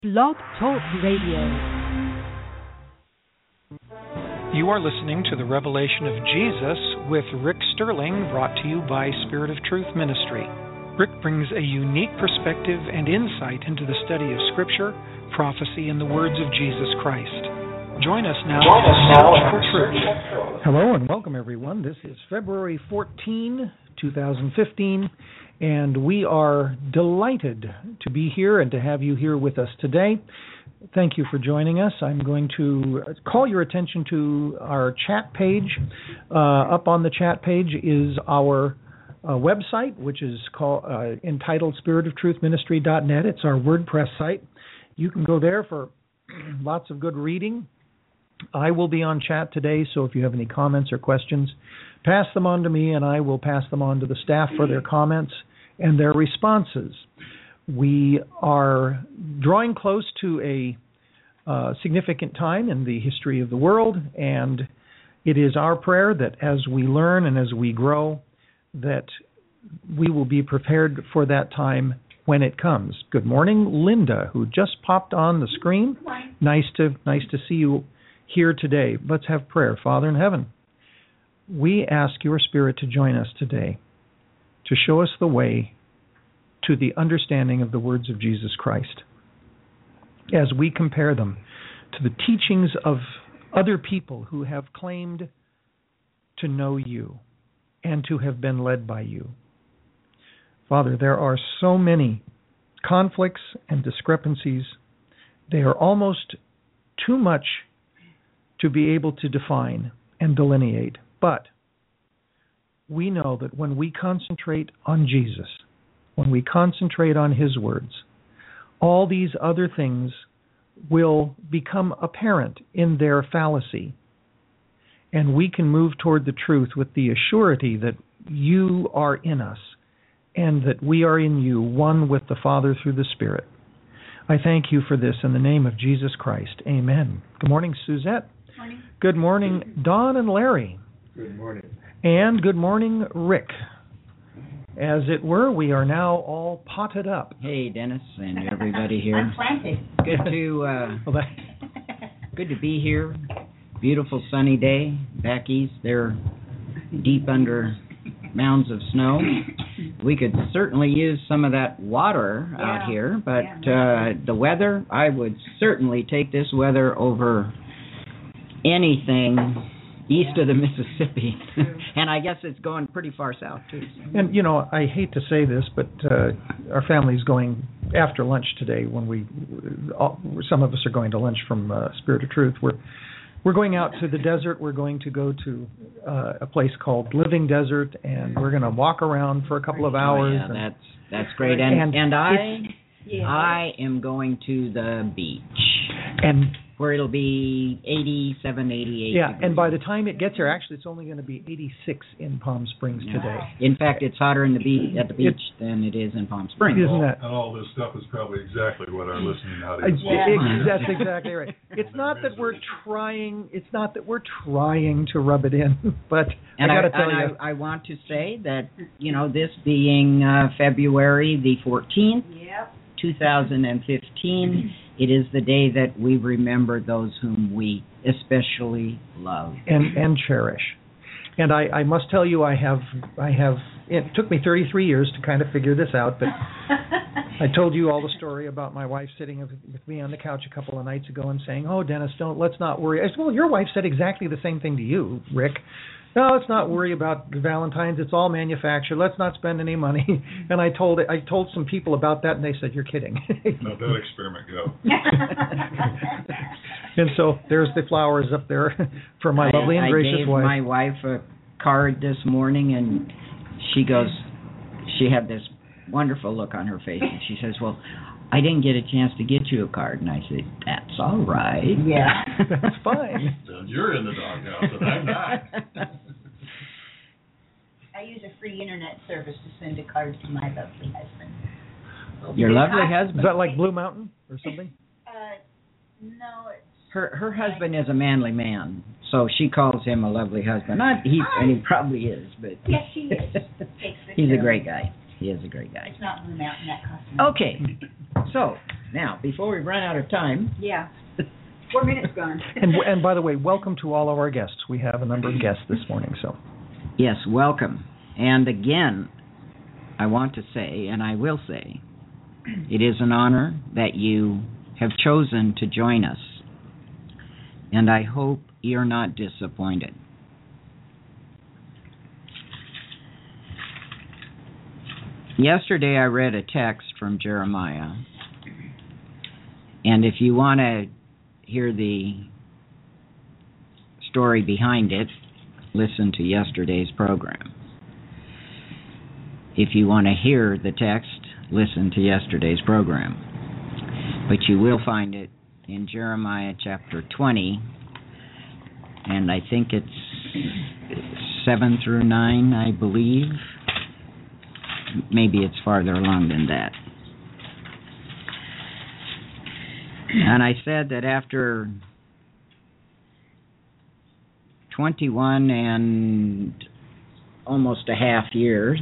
Blog Talk Radio. You are listening to the Revelation of Jesus with Rick Sterling, brought to you by Spirit of Truth Ministry. Rick brings a unique perspective and insight into the study of Scripture, prophecy, and the words of Jesus Christ. Join us now for Truth. Hello and welcome, everyone. This is February 14, 2015, and we are delighted to be here and to have you here with us today. Thank you for joining us. I'm going to call your attention to our chat page. Up on the chat page is our website, which is entitled spiritofTruthMinistry.net. It's our WordPress site. You can go there for lots of good reading. I will be on chat today, so if you have any comments or questions, pass them on to me, and I will pass them on to the staff for their comments and their responses. We are drawing close to a significant time in the history of the world, and it is our prayer that as we learn and as we grow, that we will be prepared for that time when it comes. Good morning, Linda, who just popped on the screen. Nice to see you here today. Let's have prayer. Father in heaven, we ask your Spirit to join us today, to show us the way to the understanding of the words of Jesus Christ, as we compare them to the teachings of other people who have claimed to know you and to have been led by you. Father, there are so many conflicts and discrepancies. They are almost too much to be able to define and delineate. But we know that when we concentrate on Jesus, when we concentrate on His words, all these other things will become apparent in their fallacy. And we can move toward the truth with the assurity that you are in us and that we are in you, one with the Father through the Spirit. I thank you for this in the name of Jesus Christ. Amen. Good morning, Suzette. Morning. Good morning, Don and Larry. Good morning. And good morning, Rick. As it were, we are now all potted up. Hey, Dennis, and everybody here. I'm planted. Good to be here. Beautiful sunny day. Back east, they're deep under mounds of snow. We could certainly use some of that water out here, but the weather, I would certainly take this weather over anything east of the Mississippi. And I guess it's going pretty far south, too. So. And, you know, I hate to say this, but our family's going after lunch today when some of us are going to lunch from Spirit of Truth. We're going out to the desert. We're going to go to a place called Living Desert, and we're going to walk around for a couple of hours. Oh, yeah, that's great. And I am going to the beach. And where it'll be 87, 88 Yeah, degrees. And by the time it gets here, actually, it's only going to be 86 in Palm Springs today. In fact, it's hotter at the beach than it is in Palm Springs. Isn't that? And all this stuff is probably exactly what our listening audience That's exactly right. It's not that we're trying. It's not that we're trying to rub it in, but I got to tell you, I want to say that this being February the 14th, 2015. It is the day that we remember those whom we especially love and cherish. And I must tell you, I have. It took me 33 years to kind of figure this out, but I told you all the story about my wife sitting with me on the couch a couple of nights ago and saying, "Oh, Dennis, let's not worry." I said, "Well, your wife said exactly the same thing to you, Rick. No, let's not worry about Valentine's. It's all manufactured. Let's not spend any money." And I told some people about that, and they said, "You're kidding." No, that experiment go. And so there's the flowers up there for my lovely and gracious wife. I gave my wife a card this morning, and she had this wonderful look on her face, and she says, "Well, I didn't get a chance to get you a card." And I said, "That's all right." Yeah. That's fine. So you're in the doghouse, and I'm not. I use a free internet service to send a card to my lovely husband. Your lovely husband? Is that like Blue Mountain or something? No, it's... Her husband is a manly man, so she calls him a lovely husband. And he probably is, but... Yes, he is. He's a great guy. He is a great guy. It's not Blue Mountain, that costs money. Okay, so Now, before we run out of time, Yeah. 4 minutes gone. And by the way, welcome to all of our guests. We have a number of guests this morning, so. yes, welcome. And again, I want to say, and I will say, it is an honor that you have chosen to join us. And I hope you're not disappointed. Yesterday I read a text from Jeremiah. And if you want to hear the story behind it, listen to yesterday's program. If you want to hear the text, listen to yesterday's program. But you will find it in Jeremiah chapter 20, and I think it's 7 through 9, I believe. Maybe it's farther along than that. And I said that after 21 and almost a half years,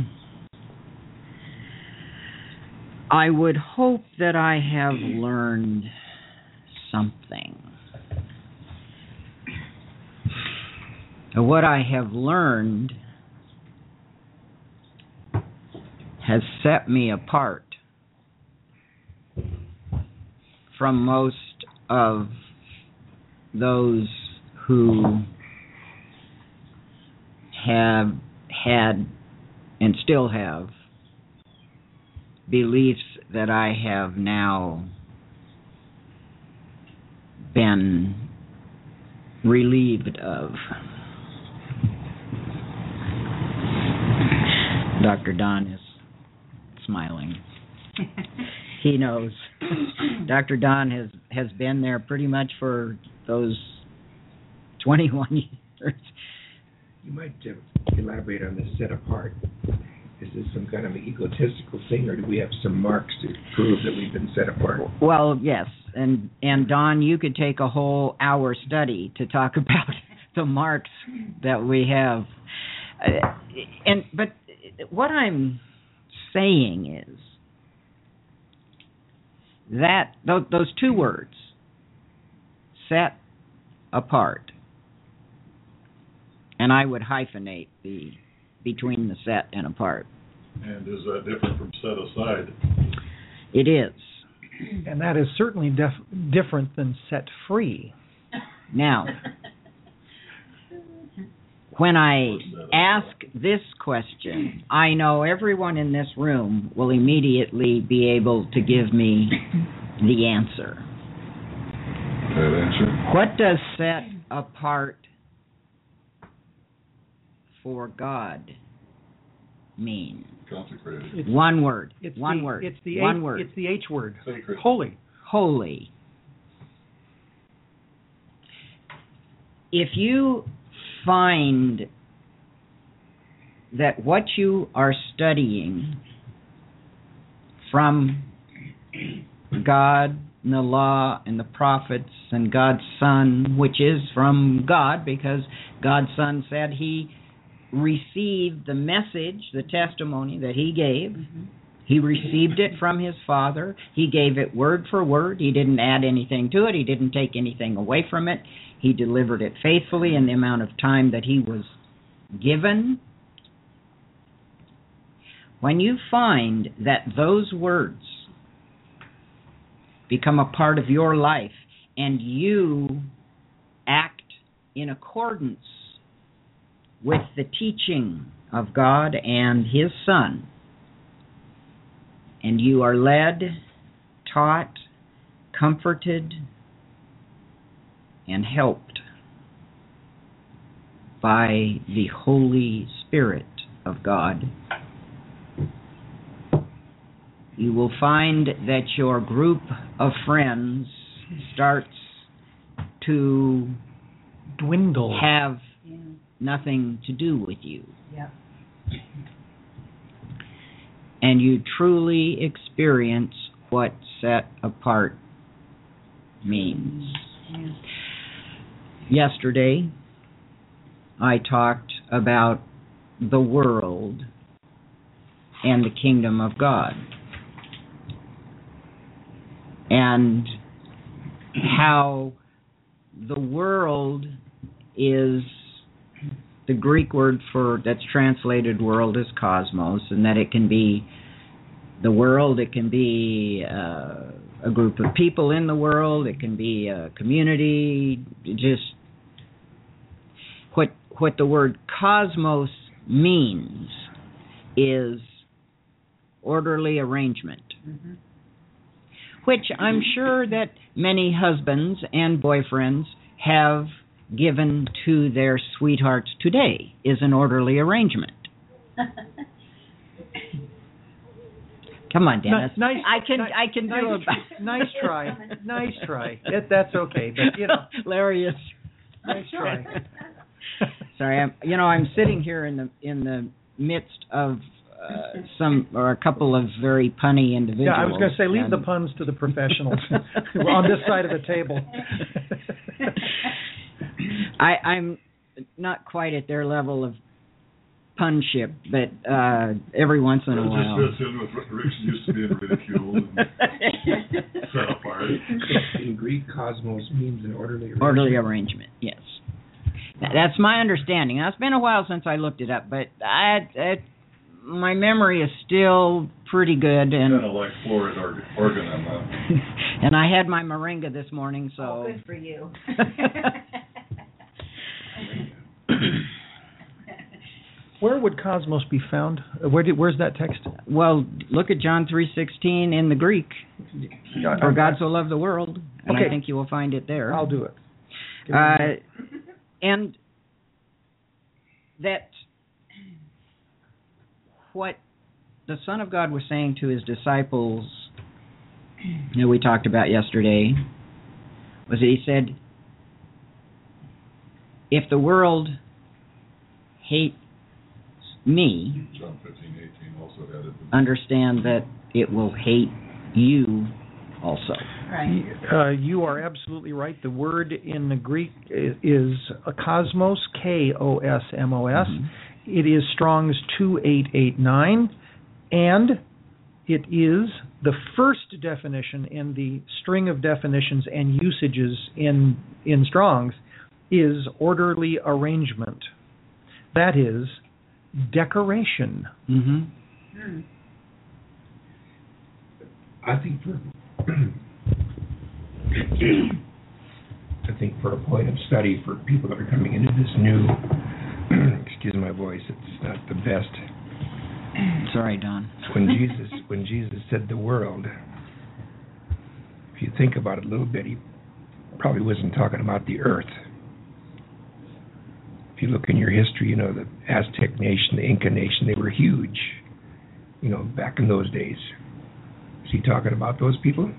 I would hope that I have learned something. What I have learned has set me apart from most of those who have had and still have beliefs that I have now been relieved of. Dr. Don is smiling. He knows. Dr. Don has been there pretty much for those 21 years. You might elaborate on this set apart. Is this some kind of egotistical thing, or do we have some marks to prove that we've been set apart? Well, yes. And Don, you could take a whole hour study to talk about the marks that we have. But what I'm saying is that those two words, set apart, and I would hyphenate between the set and apart. And is that different from set aside? It is. And that is certainly different than set free. Now, when I ask this question, I know everyone in this room will immediately be able to give me the answer. That answer? What does set apart for God mean? Consecrated. One word. It's one the, word. It's the one H, word. It's the H word. Sacred. Holy. Holy. If you find that what you are studying from God and the law and the prophets and God's Son, which is from God, because God's Son said he received the message, the testimony that he gave. Mm-hmm. He received it from his Father. He gave it word for word. He didn't add anything to it. He didn't take anything away from it. He delivered it faithfully in the amount of time that he was given. When you find that those words become a part of your life and you act in accordance with the teaching of God and his Son, and you are led, taught, comforted, and helped by the Holy Spirit of God, you will find that your group of friends starts to Dwindle. have Yeah. nothing to do with you. Yep. And you truly experience what set apart means. Yeah. Yesterday, I talked about the world and the kingdom of God. and how the world is, the Greek word for that's translated world is cosmos, and that it can be the world, it can be a group of people in the world, it can be a community. Just what the word cosmos means is orderly arrangement, which I'm sure that many husbands and boyfriends have given to their sweethearts today, is an orderly arrangement. Come on, Dennis. Nice. I can do it. Nice try. Nice try. That's okay, but Hilarious. Nice try. Sorry, I'm sitting here in the midst of a couple of very punny individuals. Yeah, I was going to say, leave the puns to the professionals on this side of the table. I'm not quite at their level of punship, but every once in a while. It just fits in with what Rick's used to being ridiculed and set apart. In Greek, cosmos means an orderly arrangement. Orderly arrangement, yes. That's my understanding. Now, it's been a while since I looked it up, but my memory is still pretty good. And kind of like Florid organ on that. And I had my moringa this morning, so. Oh, good for you. Where would cosmos be found? Where's that text? Well, look at John 3:16 in the Greek. For God so loved the world, and okay. I think you will find it there. I'll do it. And that what the Son of God was saying to his disciples, that we talked about yesterday, was that he said, if the world hates me, John 15:18 also added. Understand that it will hate you also. Right. You are absolutely right. The word in the Greek is a cosmos, Kosmos. Mm-hmm. It is Strong's 2889, and it is the first definition in the string of definitions and usages in Strong's is orderly arrangement. That is decoration. Mm-hmm. I think for a point of study for people that are coming into this new, excuse my voice, it's not the best. Sorry, Don. When Jesus said the world, if you think about it a little bit, he probably wasn't talking about the earth. If you look in your history, the Aztec nation, the Inca nation, they were huge, back in those days. Is he talking about those people?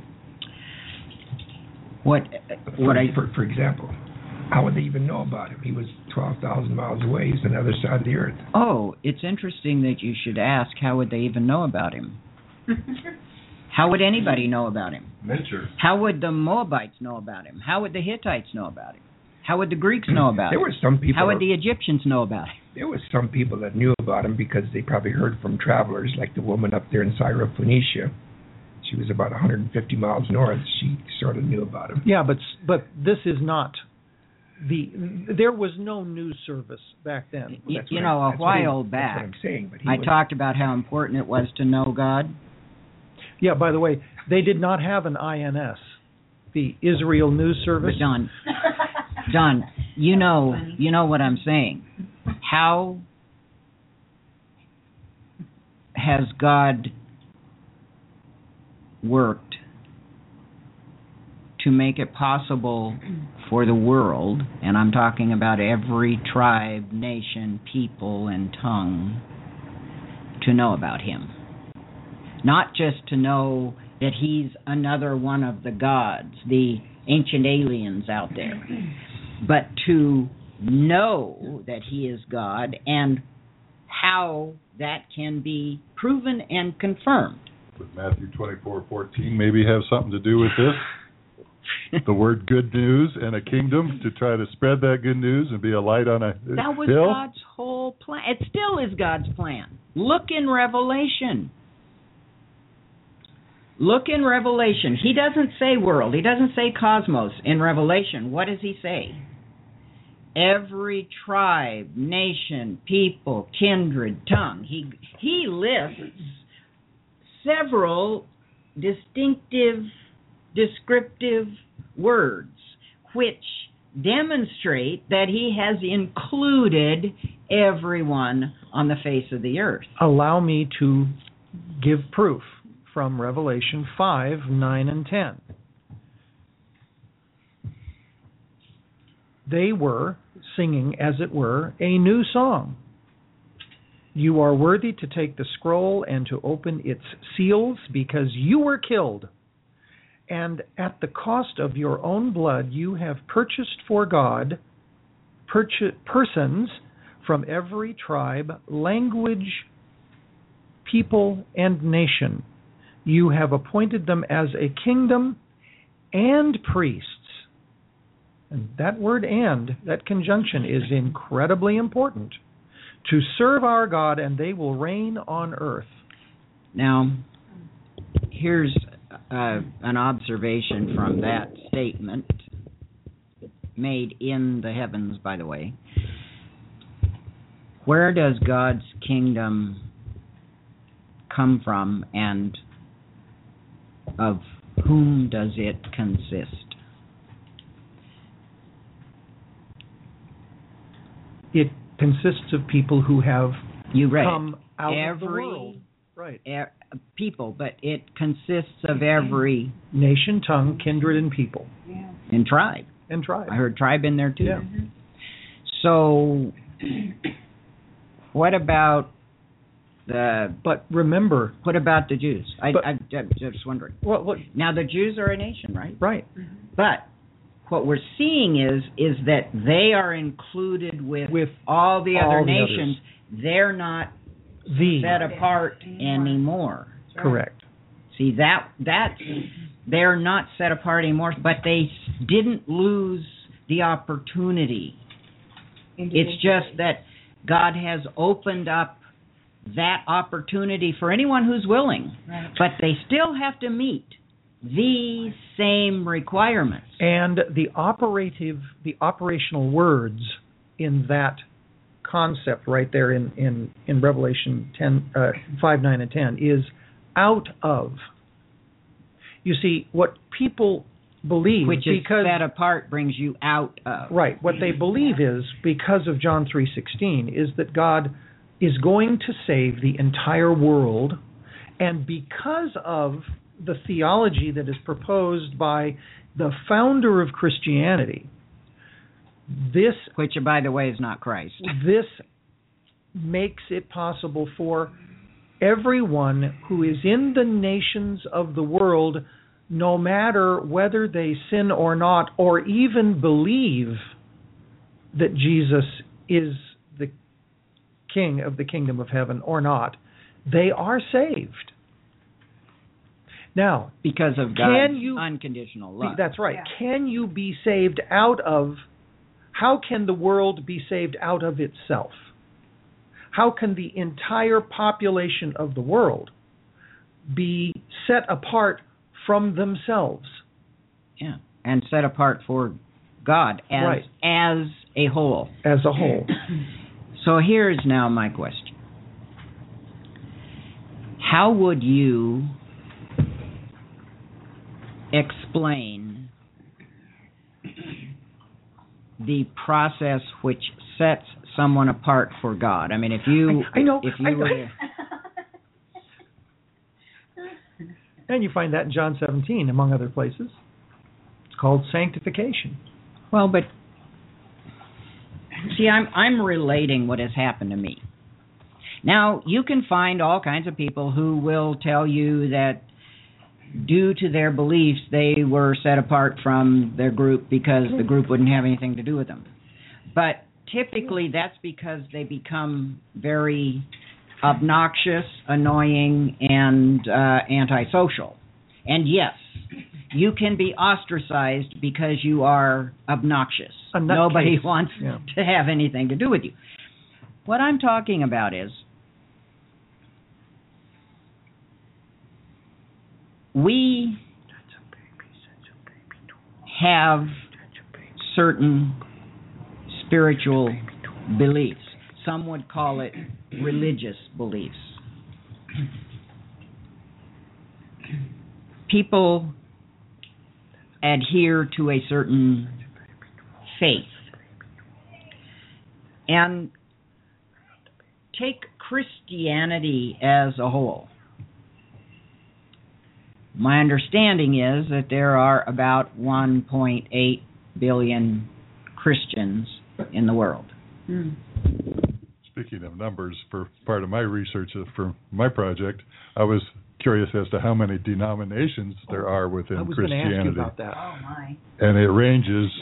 For example, how would they even know about him? He was 12,000 miles away. He's on the other side of the earth. Oh, it's interesting that you should ask, how would they even know about him? How would anybody know about him? Nature. How would the Moabites know about him? How would the Hittites know about him? How would the Greeks know about him? There were some people. How would the Egyptians know about him? There were some people that knew about him because they probably heard from travelers, like the woman up there in Syrophoenicia. She was about 150 miles north. She sort of knew about him. Yeah, but this is not there was no news service back then. A while back, that's what I'm saying, but I talked about how important it was to know God. Yeah, by the way, they did not have an INS, the Israel News Service. But John, you know what I'm saying. How has God worked to make it possible for the world, and I'm talking about every tribe, nation, people, and tongue, to know about him? Not just to know that he's another one of the gods, the ancient aliens out there, but to know that he is God and how that can be proven and confirmed. Would Matthew 24:14 maybe have something to do with this? The word good news and a kingdom, to try to spread that good news and be a light on a hill? That was God's whole plan. It still is God's plan. Look in Revelation. Look in Revelation. He doesn't say world. He doesn't say cosmos in Revelation. What does he say? Every tribe, nation, people, kindred, tongue. He lists several distinctive, descriptive words which demonstrate that he has included everyone on the face of the earth. Allow me to give proof from Revelation 5, 9, and 10. They were singing, as it were, a new song. You are worthy to take the scroll and to open its seals, because you were killed. And at the cost of your own blood, you have purchased for God persons from every tribe, language, people, and nation. You have appointed them as a kingdom and priests. And that word "and," that conjunction, is incredibly important. To serve our God, and they will reign on earth. Now, here's an observation from that statement, made in the heavens, by the way. Where does God's kingdom come from, and of whom does it consist? It consists of people who have come out every, of the world. Right. People, but it consists of every nation, tongue, kindred, and people. Yeah. And tribe. And tribe. I heard tribe in there too. Yeah. So, what about the? But remember, what about the Jews? I'm just wondering. Well, look, now the Jews are a nation, right? Right. But what we're seeing is that they are included with all the other nations. They're not set apart anymore. Correct. See, that's they're not set apart anymore, but they didn't lose the opportunity. It's just that God has opened up that opportunity for anyone who's willing, but they still have to meet these same requirements. And the operational words in that concept right there in Revelation 5, 9, and 10 is out of. You see, what people believe, which is set apart, brings you out of. Right. What they believe is, because of John 3:16, is that God is going to save the entire world, and because of the theology that is proposed by the founder of Christianity, this, which, by the way, is not Christ, this makes it possible for everyone who is in the nations of the world, no matter whether they sin or not, or even believe that Jesus is the King of the kingdom of heaven or not, they are saved. Now, because of God's unconditional love. That's right. Yeah. Can you be saved out of, how can the world be saved out of itself? How can the entire population of the world be set apart from themselves? Yeah, and set apart for God as a whole. As a whole. So here's now my question. How would you explain the process which sets someone apart for God? I mean, if you were and you find that in John 17, among other places. It's called sanctification. Well, but see, I'm relating what has happened to me. Now, you can find all kinds of people who will tell you that due to their beliefs, they were set apart from their group because the group wouldn't have anything to do with them. But typically, that's because they become very obnoxious, annoying, and antisocial. And yes, you can be ostracized because you are obnoxious. Nobody wants to have anything to do with you. What I'm talking about is we have certain spiritual beliefs. Some would call it religious beliefs. People adhere to a certain faith. And take Christianity as a whole. My understanding is that there are about 1.8 billion Christians in the world. Speaking of numbers, for part of my research for my project, I was curious as to how many denominations there are within Christianity. I was going to ask you about that. Oh, my. And it ranges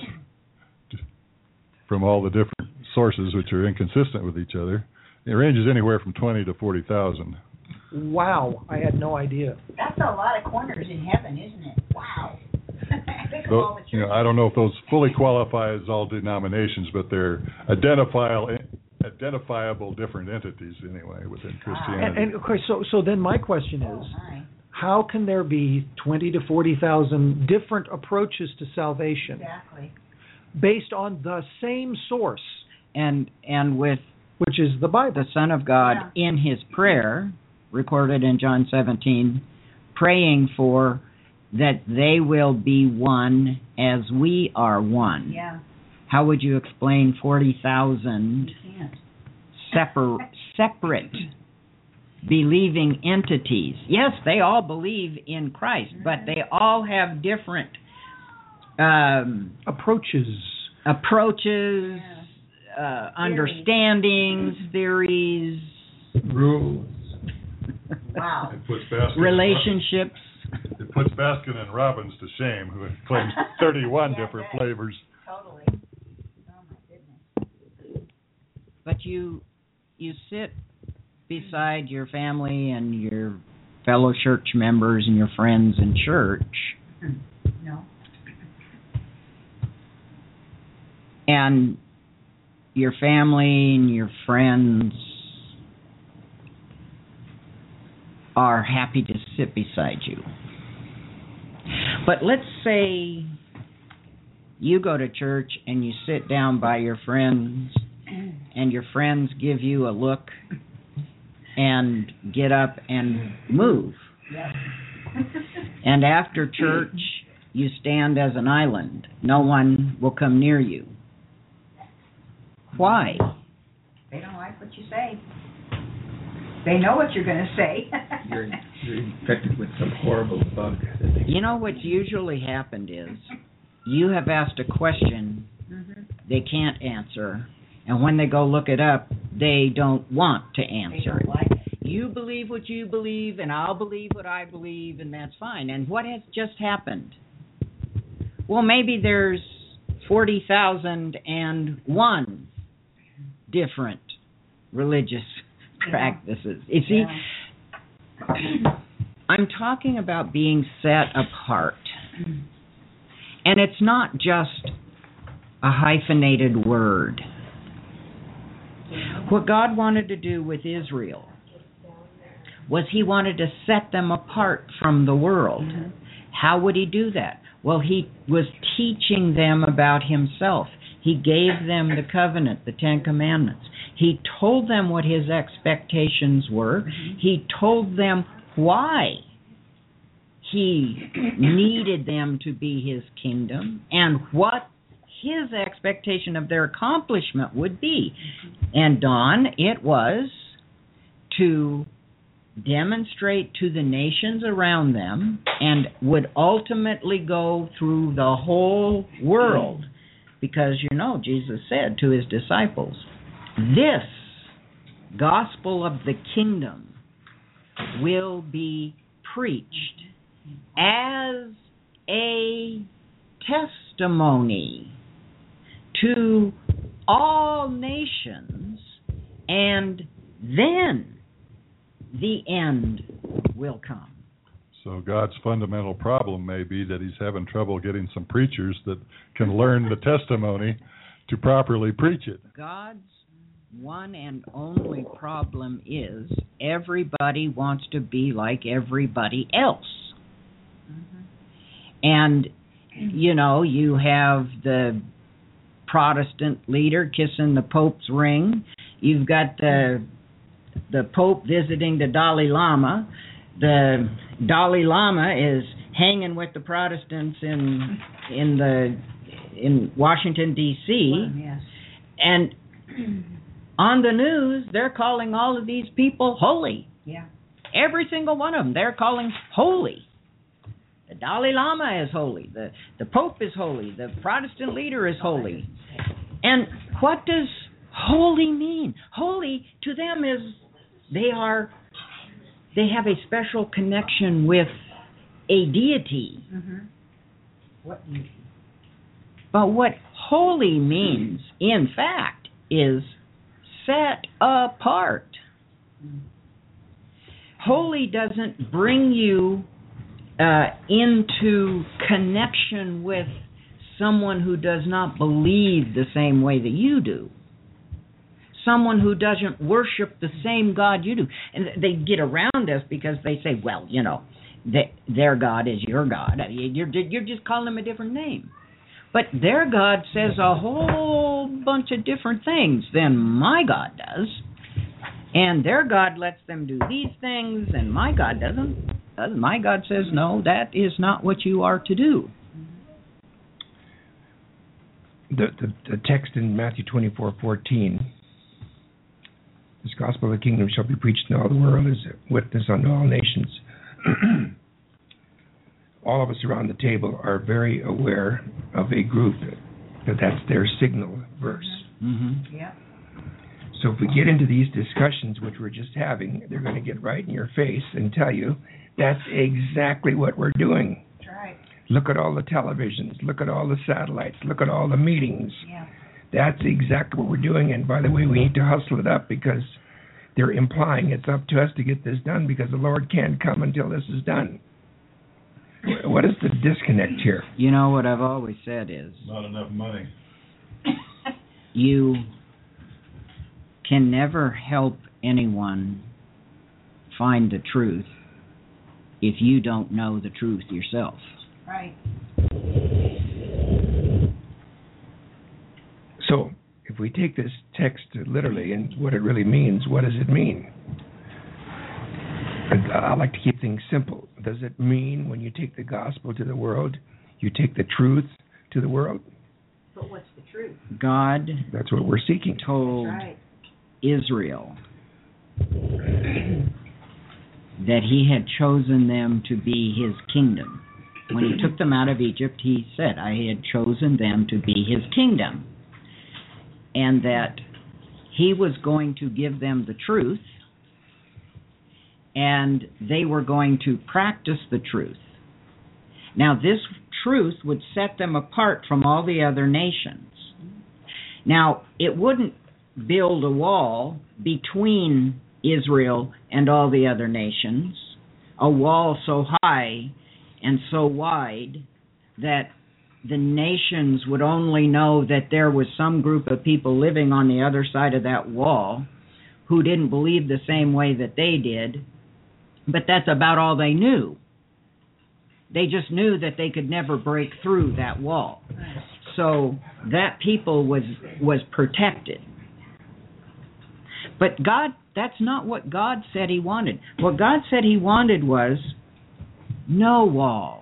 from all the different sources, which are inconsistent with each other. It ranges anywhere from 20 to 40,000. Wow, I had no idea. That's a lot of corners in heaven, isn't it? Wow. Think of all the You know, churches. I don't know if those fully qualify as all denominations, but they're identifiable different entities anyway within Christianity. And of course, so then my question Oh, is, my. how can there be 20 to 40,000 different approaches to salvation Exactly. based on the same source, And with which is the Bible? the Son of God in his prayer, recorded in John 17, praying for that they will be one as we are one. Yeah, How would you explain 40,000 you can't. separate believing entities? Yes, they all believe in Christ, but they all have different Approaches. approaches, understandings, theories, Rules. Wow. It puts Baskin relationships. It puts Baskin and Robbins to shame, who claims 31 Yeah, different that- flavors. Totally. Oh, my goodness. But you sit beside your family and your fellow church members and your friends in church, No. and your family and your friends are happy to sit beside you. But let's say you go to church and you sit down by your friends, and your friends give you a look and get up and move. Yeah. And after church, you stand as an island. No one will come near you. Why? They don't like what you say. They know what you're going to say. You're infected with some horrible bug. That they You know what's usually happened is you have asked a question Mhm. they can't answer, and when they go look it up, they don't want to They answer don't it. like it. You believe what you believe, and I'll believe what I believe, and that's fine. And what has just happened? Well, maybe there's 40,001 different religious practices. You see, I'm talking about being set apart. And it's not just a hyphenated word. What God wanted to do with Israel was he wanted to set them apart from the world. How would he do that? Well, he was teaching them about himself. He gave them the covenant, the 10 Commandments. He told them what his expectations were. He told them why he needed them to be his kingdom and what his expectation of their accomplishment would be. And Don, it was to demonstrate to the nations around them and would ultimately go through the whole world. Because, you know, Jesus said to his disciples, this gospel of the kingdom will be preached as a testimony to all nations, and then the end will come. So God's fundamental problem may be that he's having trouble getting some preachers that can learn the testimony to properly preach it. God's one and only problem is everybody wants to be like everybody else. And, you know, you have the Protestant leader kissing the Pope's ring. You've got the Pope visiting the Dalai Lama. The Dalai Lama is hanging with the Protestants in Washington, D.C. Well, yes. And on the news, they're calling all of these people holy. Yeah. Every single one of them, they're calling holy. The Dalai Lama is holy. The Pope is holy. The Protestant leader is holy. And what does holy mean? Holy to them is they have a special connection with a deity. Mm-hmm. What deity? But what holy means, in fact, is set apart. Holy doesn't bring you into connection with someone who does not believe the same way that you do. Someone who doesn't worship the same God you do. And they get around us because they say, well, you know, their God is your God. You're just calling them a different name. But their God says a whole bunch of different things than my God does. And their God lets them do these things, and my God doesn't. My God says, no, that is not what you are to do. The text in Matthew 24:14, this gospel of the kingdom shall be preached in all the world as a witness unto all nations. All of us around the table are very aware of a group that's their signal verse. Mm-hmm. Yeah. So if we get into these discussions, which we're just having, they're going to get right in your face and tell you that's exactly what we're doing. That's right. Look at all the televisions. Look at all the satellites. Look at all the meetings. Yeah. That's exactly what we're doing. And by the way, we need to hustle it up because they're implying it's up to us to get this done because the Lord can't come until this is done. What is the disconnect here? You know what I've always said is Not enough money. you can never help anyone find the truth if you don't know the truth yourself. Right. So, if we take this text literally and what it really means, what does it mean? I like to keep things simple. Does it mean when you take the gospel to the world, you take the truth to the world? But what's the truth? God That's what we're seeking. told Right. Israel that he had chosen them to be his kingdom. When he took them out of Egypt, he said, I had chosen them to be his kingdom. And that he was going to give them the truth, and they were going to practice the truth. Now, this truth would set them apart from all the other nations. Now, it wouldn't build a wall between Israel and all the other nations, a wall so high and so wide that the nations would only know that there was some group of people living on the other side of that wall who didn't believe the same way that they did, but that's about all they knew. They just knew that they could never break through that wall. So that people was protected. But God, that's not what God said he wanted. What God said he wanted was no wall.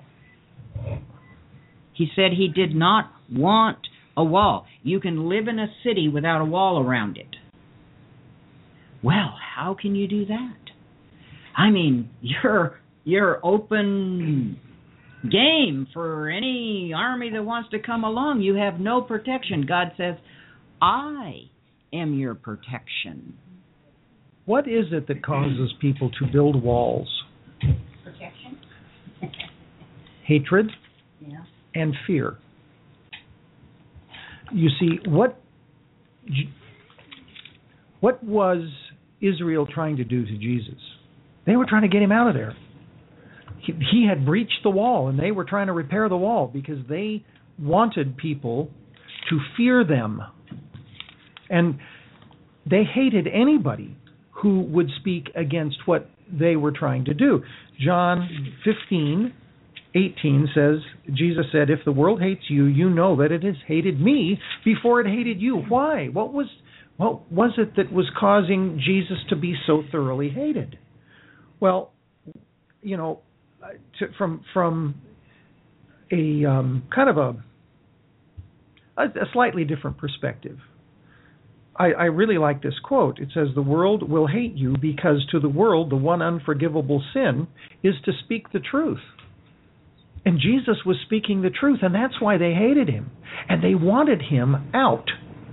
He said he did not want a wall. You can live in a city without a wall around it. Well, how can you do that? I mean, you're open game for any army that wants to come along. You have no protection. God says, I am your protection. What is it that causes people to build walls? Protection? Hatred Yeah. and fear. You see, what was Israel trying to do to Jesus? They were trying to get him out of there. He had breached the wall, and they were trying to repair the wall because they wanted people to fear them. And they hated anybody who would speak against what they were trying to do. John 15, 18 says, Jesus said, if the world hates you, you know that it has hated me before it hated you. Why? What was it that was causing Jesus to be so thoroughly hated? Well, you know, from a kind of a slightly different perspective, I really like this quote. It says, the world will hate you because to the world the one unforgivable sin is to speak the truth. And Jesus was speaking the truth, and that's why they hated him. And they wanted him out.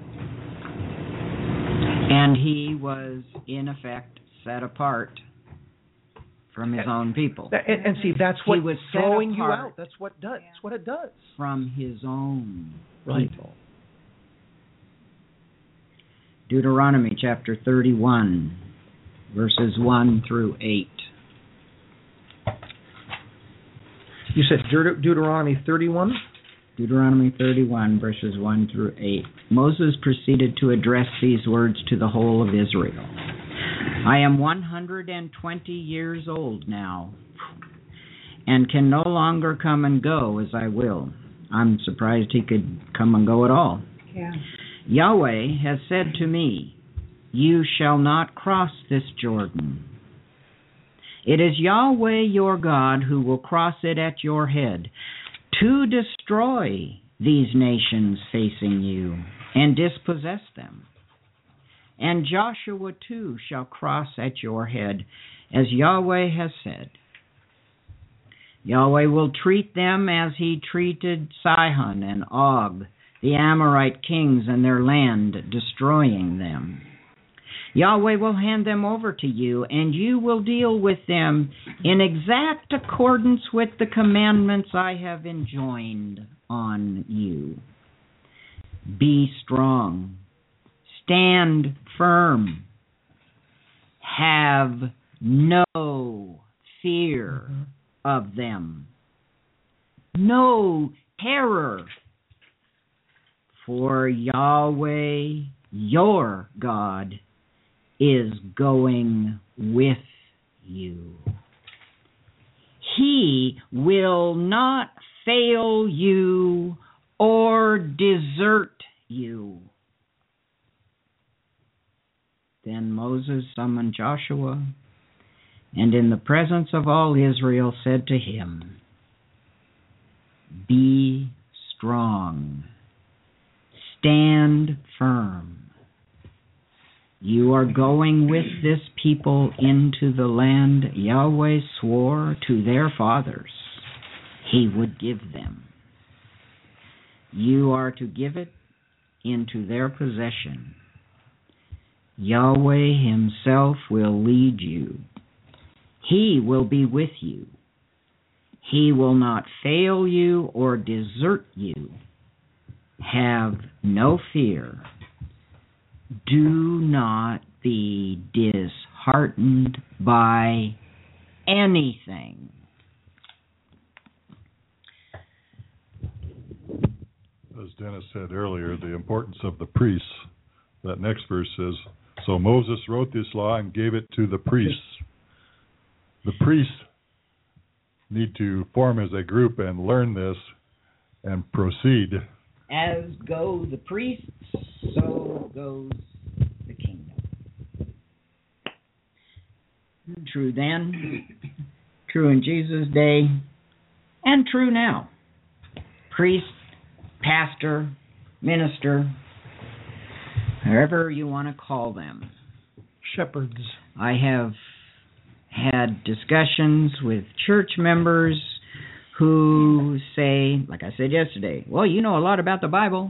And he was, in effect, set apart from his own people. And see, that's what he was throwing you apart. out. That's what does. That's what it does. From his own Right. people. Deuteronomy chapter 31, verses 1 through 8. You said Deuteronomy 31? Deuteronomy 31, verses 1 through 8. Moses proceeded to address these words to the whole of Israel. I am 120 years old now, and can no longer come and go as I will. I'm surprised he could come and go at all. Yeah. Yahweh has said to me, you shall not cross this Jordan. It is Yahweh your God who will cross it at your head to destroy these nations facing you and dispossess them. And Joshua too shall cross at your head, as Yahweh has said. Yahweh will treat them as he treated Sihon and Og, the Amorite kings and their land, destroying them. Yahweh will hand them over to you, and you will deal with them in exact accordance with the commandments I have enjoined on you. Be strong. Stand firm. Have no fear of them. No terror. For Yahweh, your God, is going with you. He will not fail you or desert you. Then Moses summoned Joshua, and in the presence of all Israel said to him, be strong, stand firm. You are going with this people into the land Yahweh swore to their fathers he would give them. You are to give it into their possession. Yahweh himself will lead you. He will be with you. He will not fail you or desert you. Have no fear. Do not be disheartened by anything. As Dennis said earlier, the importance of the priests. That next verse says, so Moses wrote this law and gave it to the priests. The priests need to form as a group and learn this and proceed. As go the priests, so goes the kingdom. True then, true in Jesus' day, and true now. Priest, pastor, minister, however you want to call them. Shepherds. I have had discussions with church members who say, like I said yesterday, well, you know a lot about the Bible.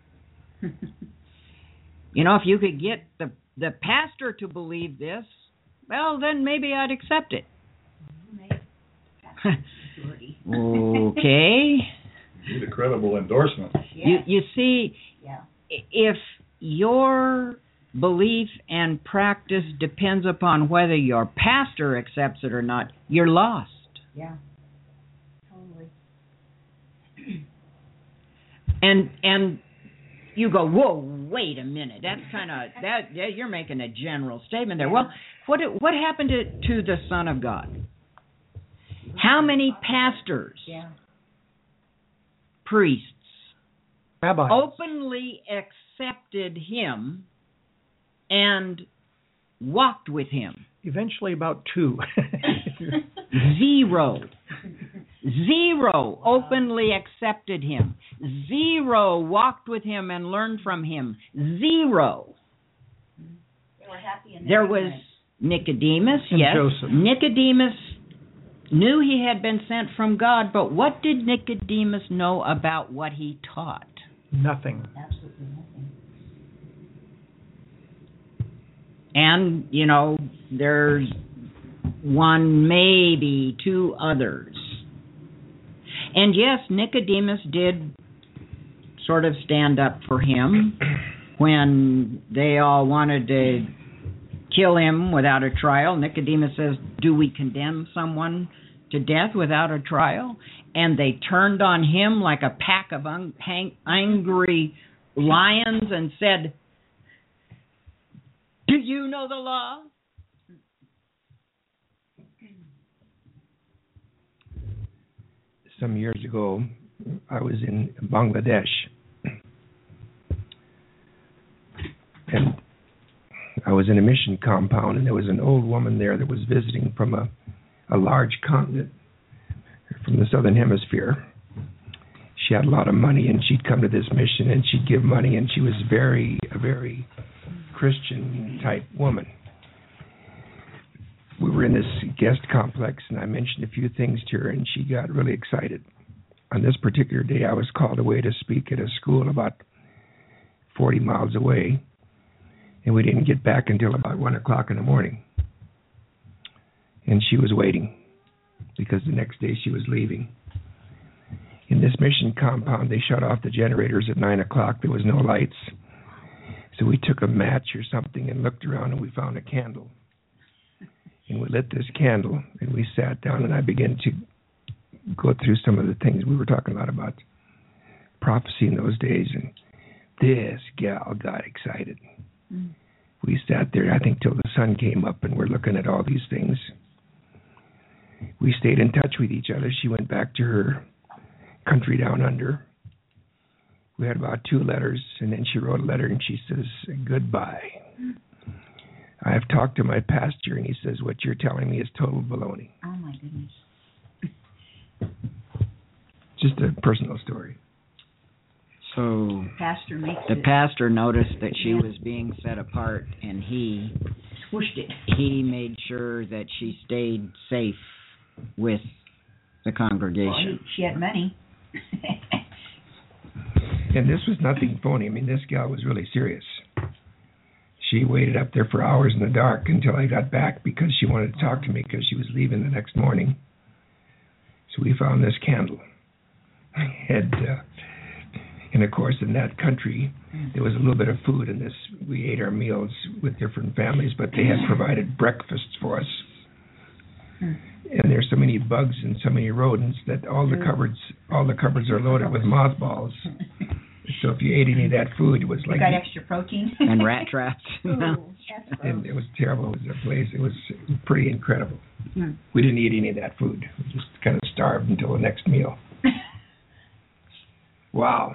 You know, if you could get the pastor to believe this, well, then maybe I'd accept it. Okay. Need a credible endorsement. You see, if your belief and practice depends upon whether your pastor accepts it or not, you're lost. Yeah. Totally. And you go, whoa, wait a minute. That's kind of you're making a general statement there. Well, what happened to the Son of God? How many pastors, priests, Rabbis. openly accepted him and walked with him? Eventually about 2. Zero. Zero openly accepted him. Zero walked with him and learned from him. Zero. They were happy in There was Nicodemus, And yes. Joseph. Nicodemus knew he had been sent from God, but what did Nicodemus know about what he taught? Nothing. Absolutely nothing. And, you know, there's one, maybe 2 others. And yes, Nicodemus did sort of stand up for him when they all wanted to kill him without a trial. Nicodemus says, do we condemn someone to death without a trial? And they turned on him like a pack of angry lions and said, do you know the law? Some years ago, I was in Bangladesh, and I was in a mission compound, and there was an old woman there that was visiting from a large continent from the southern hemisphere. She had a lot of money, and she'd come to this mission, and she'd give money, and she was a very Christian-type woman. We were in this guest complex, and I mentioned a few things to her, and she got really excited. On this particular day, I was called away to speak at a school about 40 miles away, and we didn't get back until about 1 o'clock in the morning. And she was waiting, because the next day she was leaving. In this mission compound, they shut off the generators at 9 o'clock. There was no lights. So we took a match or something and looked around, and we found a candle. And we lit this candle, and we sat down, and I began to go through some of the things. We were talking a lot about prophecy in those days, and this gal got excited. We sat there, I think, till the sun came up, and we're looking at all these things. We stayed in touch with each other. She went back to her country down under. We had about 2 letters, and then she wrote a letter, and she says, goodbye. I have talked to my pastor, and he says, what you're telling me is total baloney. Oh, my goodness. Just a personal story. So Pastor makes the it. pastor noticed that she was being set apart, and he Squished it. made sure that she stayed safe with the Well, congregation. she had money. And this was nothing phony. I mean, this gal was really serious. She waited up there for hours in the dark until I got back because she wanted to talk to me because she was leaving the next morning. So we found this candle. And of course, in that country, there was a little bit of food in this. We ate our meals with different families, but they had provided breakfasts for us. And there's so many bugs and so many rodents that all the cupboards are loaded with mothballs. So if you ate any of that food, it was You like got extra protein. And rat traps. Ooh, that's and gross. it was terrible. It was a place. It was pretty incredible. Hmm. We didn't eat any of that food. We just kind of starved until the next meal. Wow.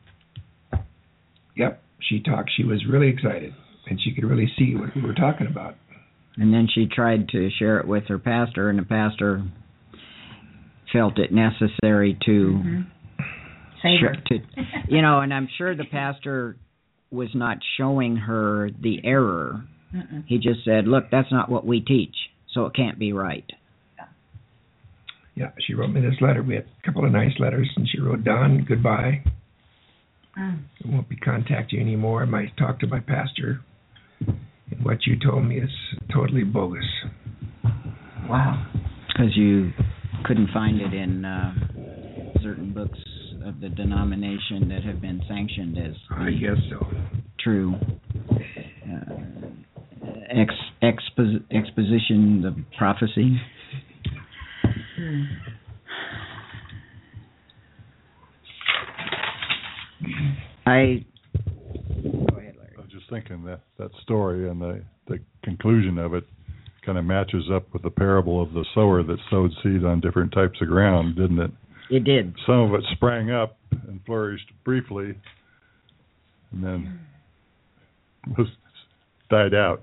Yep, she talked. She was really excited, and she could really see what we were talking about. And then she tried to share it with her pastor, and the pastor felt it necessary to, Save her. and I'm sure the pastor was not showing her the error. Mm-mm. He just said, look, that's not what we teach, so it can't be right. Yeah, she wrote me this letter. We had a couple of nice letters, and she wrote, Don, goodbye. I won't be contacting you anymore. I might talk to my pastor. And what you told me is totally bogus. Wow. Because you couldn't find it in certain books of the denomination that have been sanctioned as I guess so. true exposition of prophecy. Go ahead, Larry. I was just thinking that story and the conclusion of it kind of matches up with the parable of the sower that sowed seed on different types of ground, didn't it? It did. Some of it sprang up and flourished briefly, and then died out.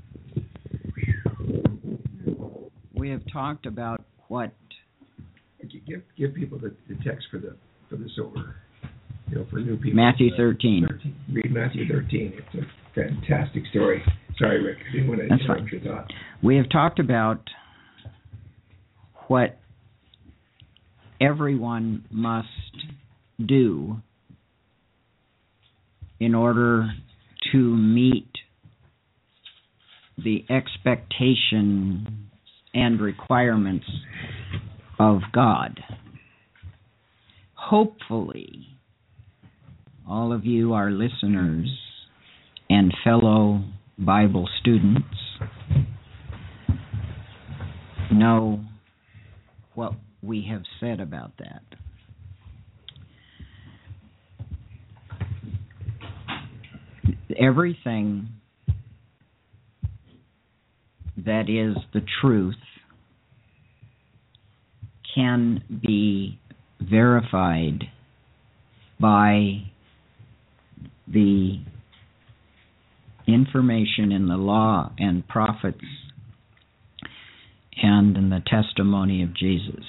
We have talked about what. Give people the text for the sower. For new people. Matthew 13. Read Matthew 13. It's a fantastic story. Sorry, Rick. I didn't want to interrupt your thought. We have talked about what everyone must do in order to meet the expectations and requirements of God. Hopefully, all of you, our listeners and fellow Bible students, know what we have said about that. Everything that is the truth can be verified by the information in the law and prophets and in the testimony of Jesus.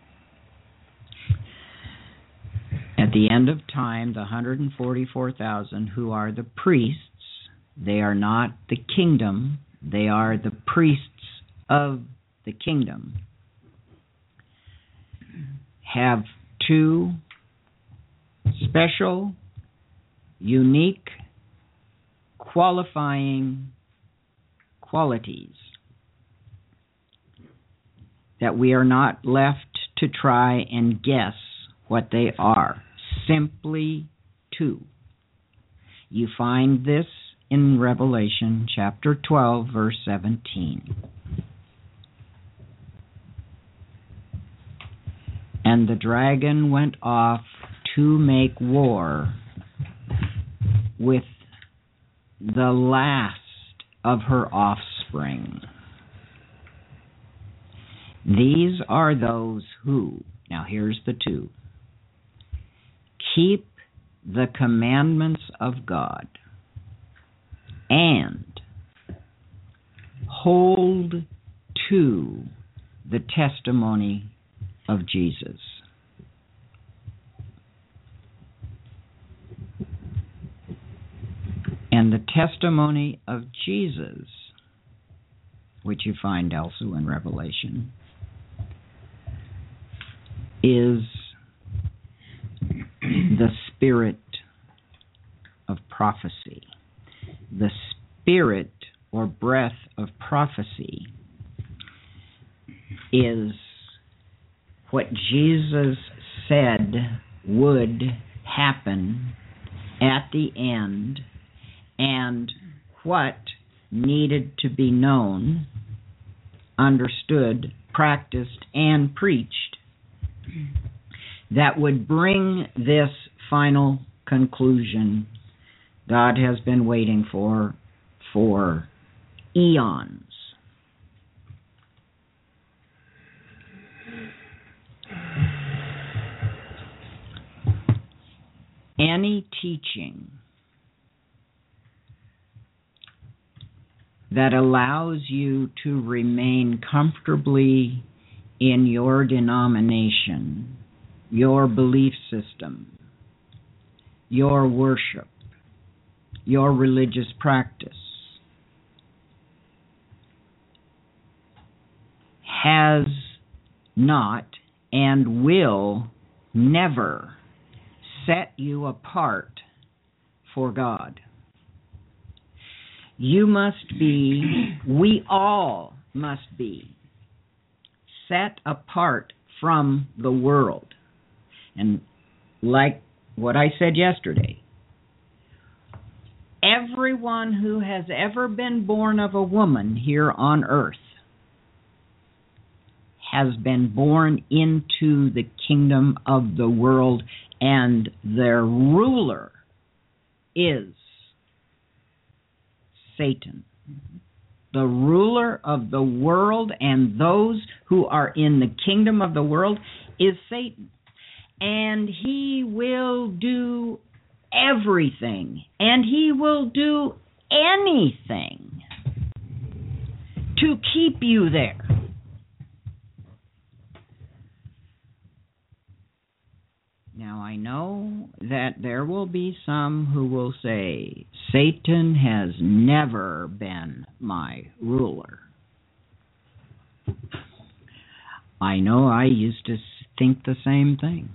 At the end of time, the 144,000 who are the priests, they are not the kingdom, they are the priests of the kingdom, have two special, unique, qualifying qualities that we are not left to try and guess what they are. Simply two. You find this in Revelation chapter 12, verse 17. And the dragon went off to make war with the last of her offspring. These are those who, now here's the two, keep the commandments of God and hold to the testimony of Jesus. And the testimony of Jesus, which you find also in Revelation, is the spirit of prophecy. The spirit or breath of prophecy is what Jesus said would happen at the end and what needed to be known, understood, practiced, and preached that would bring this final conclusion God has been waiting for eons. Any teaching that allows you to remain comfortably in your denomination, your belief system, your worship, your religious practice, has not and will never set you apart for God. You must be, we all must be, set apart from the world. And like what I said yesterday, everyone who has ever been born of a woman here on earth has been born into the kingdom of the world, and their ruler is Satan, the ruler of the world and those who are in the kingdom of the world is Satan. And he will do everything, and he will do anything to keep you there. Now, I know that there will be some who will say, Satan has never been my ruler. I know I used to think the same thing.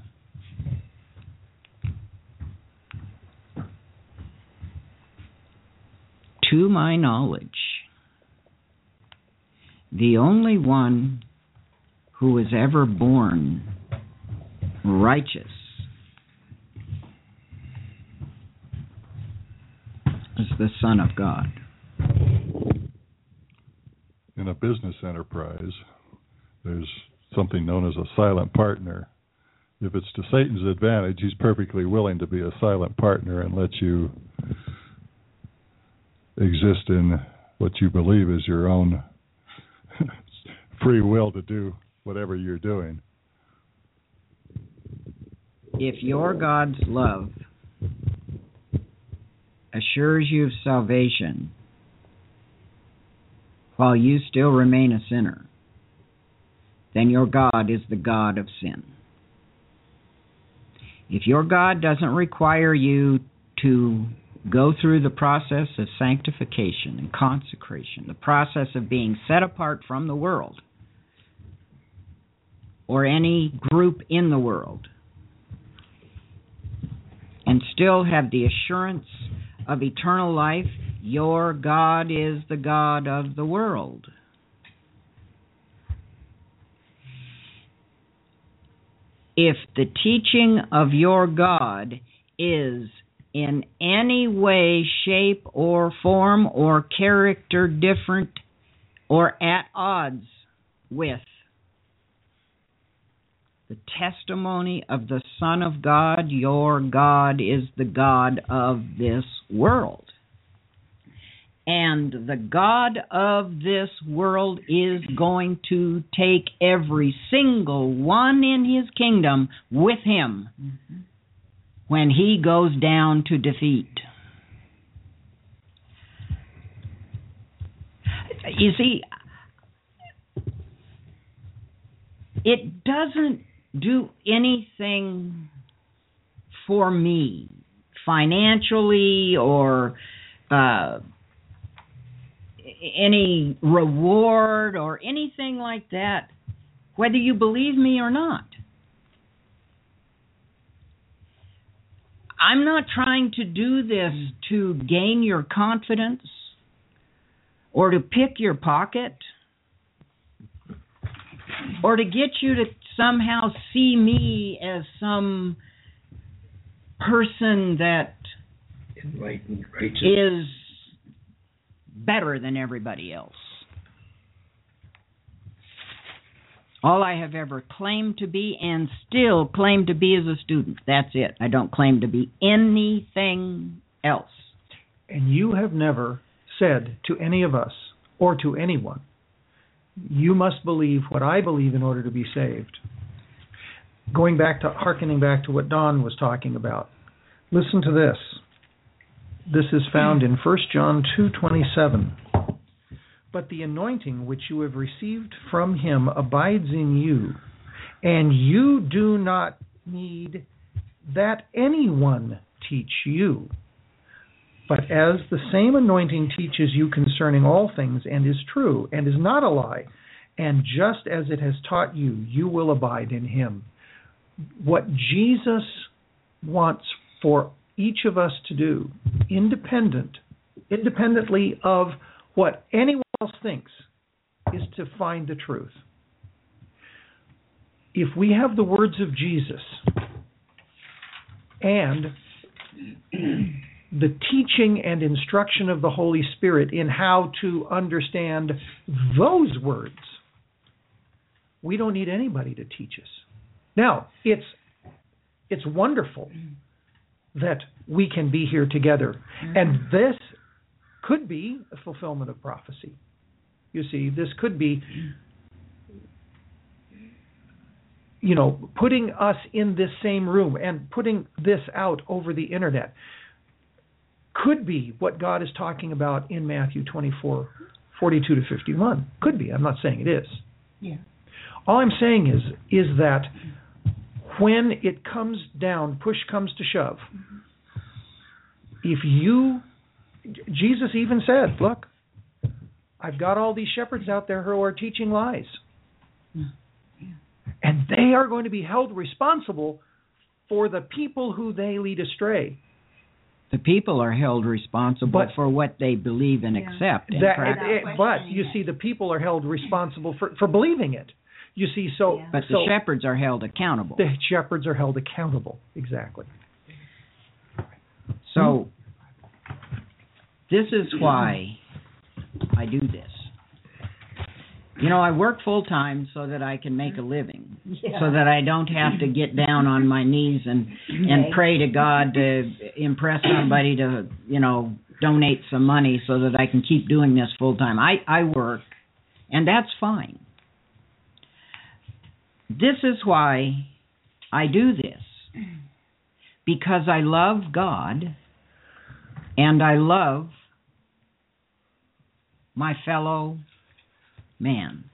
To my knowledge, the only one who was ever born righteous is the Son of God. In a business enterprise, there's something known as a silent partner. If it's to Satan's advantage, he's perfectly willing to be a silent partner and let you exist in what you believe is your own free will to do whatever you're doing. If your God's love assures you of salvation while you still remain a sinner, then your God is the God of sin. If your God doesn't require you to go through the process of sanctification and consecration, the process of being set apart from the world or any group in the world, and still have the assurance of eternal life, your God is the God of the world. If the teaching of your God is in any way, shape, or form, or character different, or at odds with the testimony of the Son of God, your God is the God of this world. And the God of this world is going to take every single one in his kingdom with him when he goes down to defeat. You see, it doesn't do anything for me financially or any reward or anything like that, whether you believe me or not. I'm not trying to do this to gain your confidence or to pick your pocket or to get you to somehow see me as some person that enlightened, righteous, is better than everybody else. All I have ever claimed to be and still claim to be as a student. That's it. I don't claim to be anything else. And you have never said to any of us or to anyone, you must believe what I believe in order to be saved. Hearkening back to what Don was talking about. Listen to this. This is found in 1 John 2:27. But the anointing which you have received from him abides in you, and you do not need that anyone teach you. But as the same anointing teaches you concerning all things, and is true, and is not a lie, and just as it has taught you, you will abide in him. What Jesus wants for each of us to do, independently of what anyone else thinks, is to find the truth. If we have the words of Jesus and the teaching and instruction of the Holy Spirit in how to understand those words, we don't need anybody to teach us. Now, it's wonderful that we can be here together, and this could be a fulfillment of prophecy. You see, this could be, putting us in this same room and putting this out over the internet could be what God is talking about in Matthew 24, 42 to 51. Could be. I'm not saying it is. Yeah. All I'm saying is that when it comes down, push comes to shove, Jesus even said, look, I've got all these shepherds out there who are teaching lies. And they are going to be held responsible for the people who they lead astray. The people are held responsible for what they believe and accept. And but you see, the people are held responsible for believing it. You see, but the shepherds are held accountable. The shepherds are held accountable, exactly. So, this is why I do this. I work full time so that I can make a living, so that I don't have to get down on my knees and pray to God to impress somebody to, donate some money so that I can keep doing this full time. I work, and that's fine. This is why I do this, because I love God and I love my fellow man.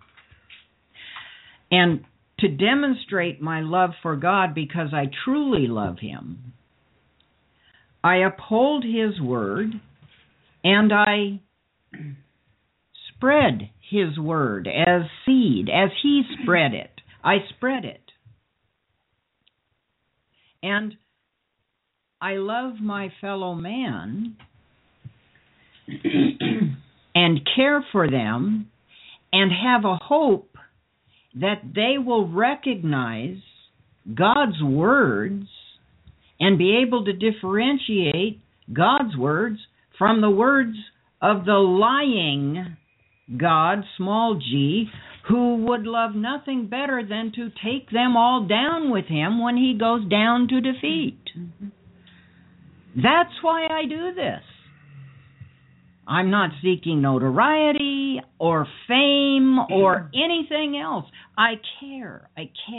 And to demonstrate my love for God because I truly love Him, I uphold His word and I spread His word as seed, as He spread it. I spread it. And I love my fellow man and care for them and have a hope that they will recognize God's words and be able to differentiate God's words from the words of the lying God, small g, who would love nothing better than to take them all down with him when he goes down to defeat. That's why I do this. I'm not seeking notoriety or fame or anything else. I care.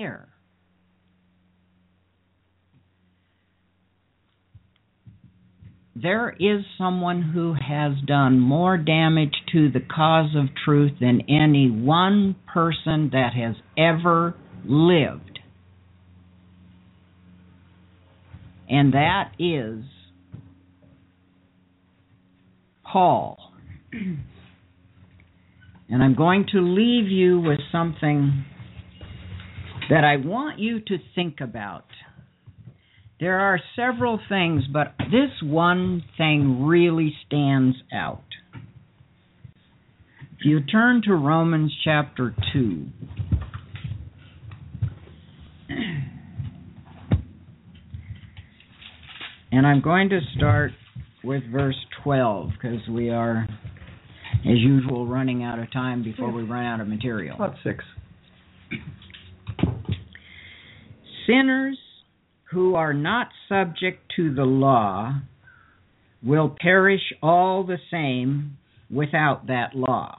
There is someone who has done more damage to the cause of truth than any one person that has ever lived. And that is Paul. And I'm going to leave you with something that I want you to think about. There are several things, but this one thing really stands out. If you turn to Romans chapter 2, and I'm going to start with verse 12, because we are, as usual, running out of time before we run out of material. About 6. Sinners who are not subject to the law will perish all the same without that law.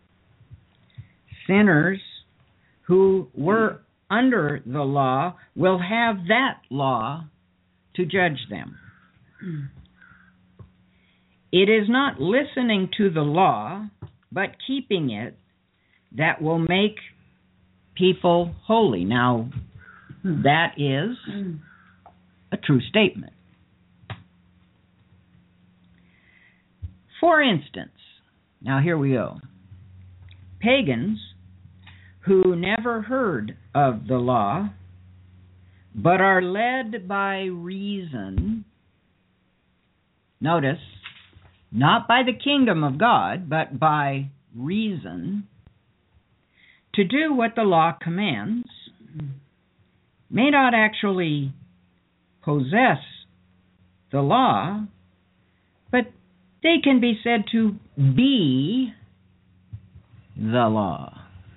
Sinners who were under the law will have that law to judge them. It is not listening to the law, but keeping it, that will make people holy. Now, that is a true statement. For instance, now here we go. Pagans who never heard of the law, but are led by reason, notice, not by the kingdom of God, but by reason, to do what the law commands, may not actually possess the law, but they can be said to be the law.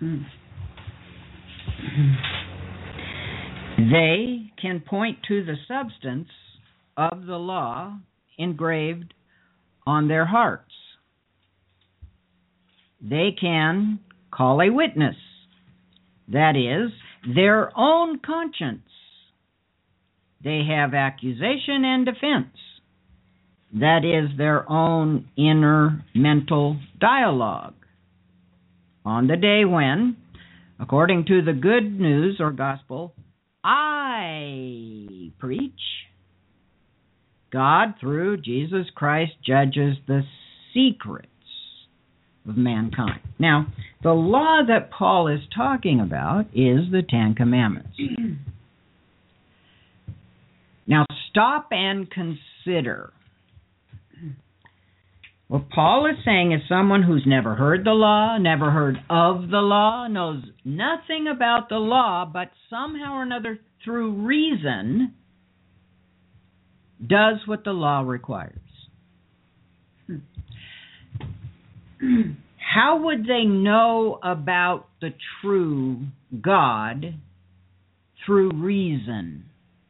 They can point to the substance of the law engraved on their hearts. they can call a witness. That is, their own conscience. They have accusation and defense. That is, their own inner mental dialogue. On the day when, according to the good news or gospel, I preach, God, through Jesus Christ, judges the secrets of mankind. Now, the law that Paul is talking about is the Ten Commandments. Now, stop and consider. What Paul is saying is someone who's never heard the law, never heard of the law, knows nothing about the law, but somehow or another, through reason, does what the law requires. How would they know about the true God through reason?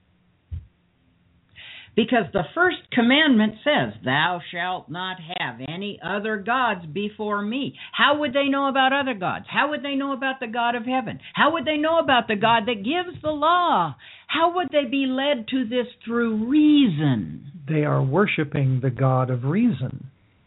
Because the first commandment says, thou shalt not have any other gods before me. How would they know about other gods? How would they know about the God of heaven? How would they know about the God that gives the law? How would they be led to this through reason? They are worshiping the God of reason.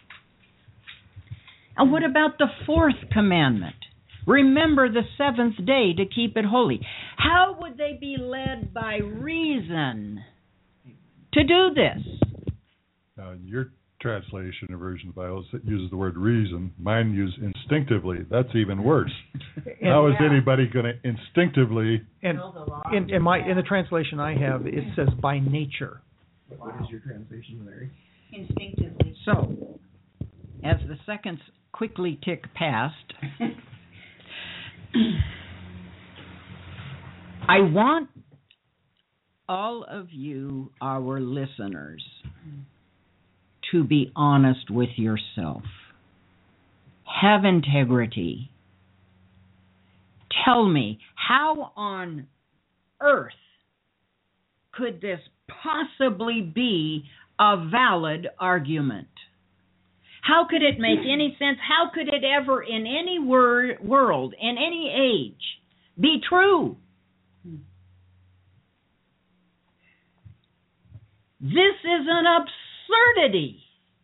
And what about the fourth commandment? Remember the seventh day to keep it holy. How would they be led by reason to do this? Now, in your translation or version of the Bible, it uses the word reason. Mine uses instinctively. That's even worse. How is anybody going to instinctively? And in the translation I have, it says by nature. What is your translation, Larry? Instinctively. So, as the seconds quickly tick past, I want all of you, our listeners, to be honest with yourself. Have integrity. Tell me, how on earth could this possibly be a valid argument? How could it make any sense? How could it ever, in any world, in any age, be true? This is an absurdity.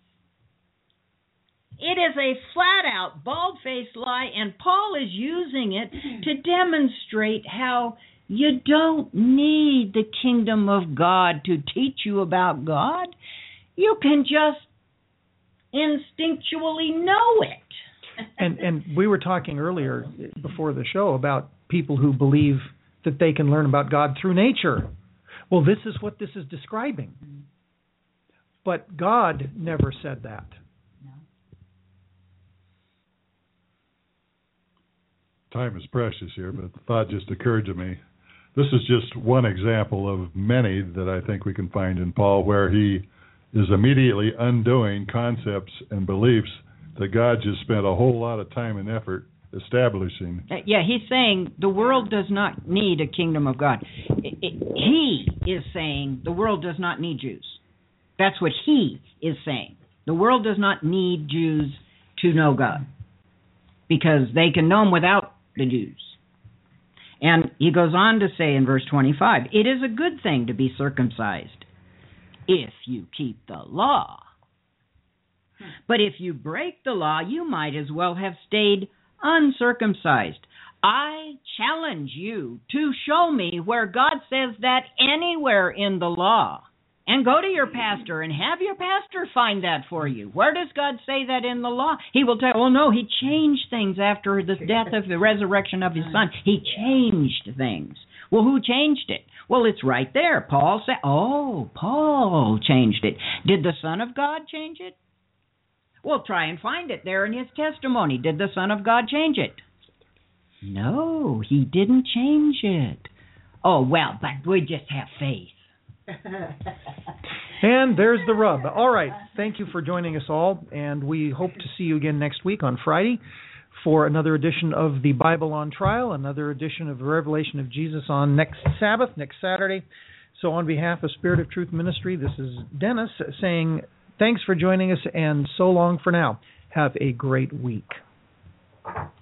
It is a flat-out, bald-faced lie, and Paul is using it to demonstrate how you don't need the kingdom of God to teach you about God. You can just instinctually know it. And we were talking earlier before the show about people who believe that they can learn about God through nature. Well, this is what this is describing. But God never said that. Time is precious here, but the thought just occurred to me. This is just one example of many that I think we can find in Paul where he is immediately undoing concepts and beliefs that God just spent a whole lot of time and effort establishing. Yeah, he's saying the world does not need a kingdom of God. He is saying the world does not need Jews. That's what he is saying. The world does not need Jews to know God because they can know him without the Jews. And he goes on to say in verse 25, it is a good thing to be circumcised if you keep the law. But if you break the law, you might as well have stayed uncircumcised. I challenge you to show me where God says that anywhere in the law. And go to your pastor and have your pastor find that for you. Where does God say that in the law? He will tell, oh no, he changed things after the death of the resurrection of his son. He changed things. Well, who changed it? Well, it's right there. Paul said, oh, Paul changed it. Did the Son of God change it? Well, try and find it there in his testimony. Did the Son of God change it? No, he didn't change it. Oh, well, but we just have faith. And there's the rub. All right. Thank you for joining us all, and we hope to see you again next week on Friday for another edition of the Bible on Trial, another edition of the Revelation of Jesus on next Sabbath, next Saturday. So on behalf of Spirit of Truth Ministry, this is Dennis saying thanks for joining us, and so long for now. Have a great week. Bye.